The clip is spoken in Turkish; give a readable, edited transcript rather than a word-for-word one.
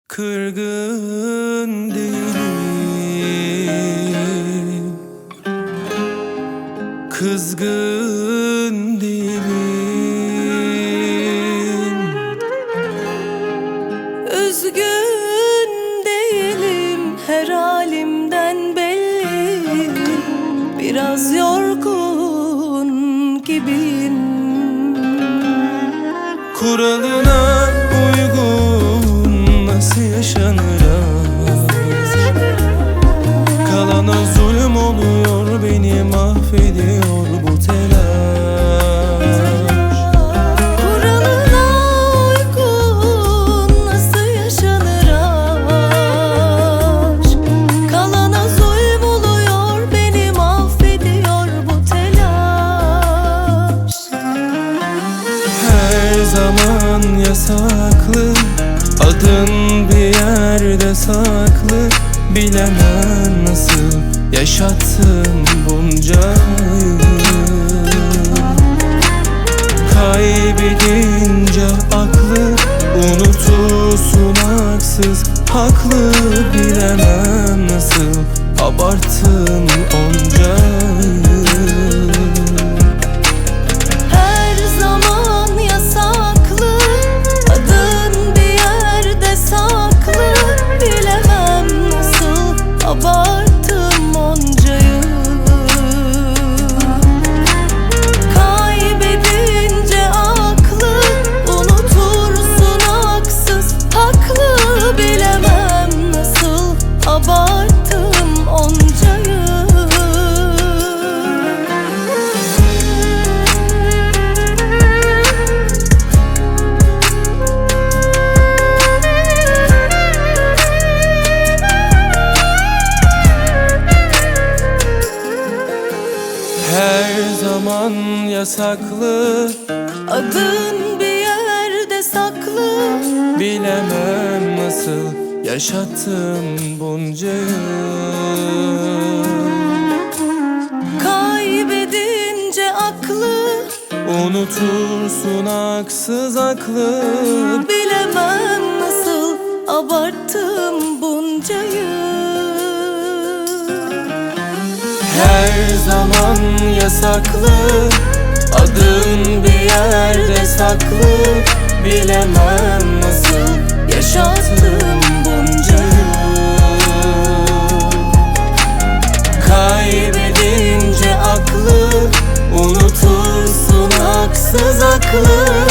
Kırgın değilim, kızgın değilim, üzgün değilim, her halimden belli. Biraz yorgun gibiyim. kuralına uygun nasıl yaşanır aşk? Kalana zulüm oluyor, beni mahvediyor bu telaş. Kuralına uygun nasıl yaşanır aşk? Kalana zulüm oluyor, beni mahvediyor bu telaş. Her zaman yasaklı, adın bir yerde saklı. Bilemem nasıl yaşattın bunca yıl. Kaybedince aklı unutursun haksız haklı. Bilemem nasıl abarttın onca yıl. Her zaman yasaklı, adın bir yerde saklı. Bilemem nasıl abarttım onca yıl. Kaybedince aklı unutursun haksız haklı. Bilemem nasıl abarttım onca yıl. Her zaman yasaklı, Adın bir yerde saklı. bilemem nasıl yaşattım bunca yıl. Kaybedince aklı Unutursun haksız haklı. bilemem nasıl abarttım bunca yıl. Her zaman yasaklı, adın bir yerde saklı. Bilemem nasıl yaşattım bunca yıl. Kaybedince aklı unutursun haksız haklı.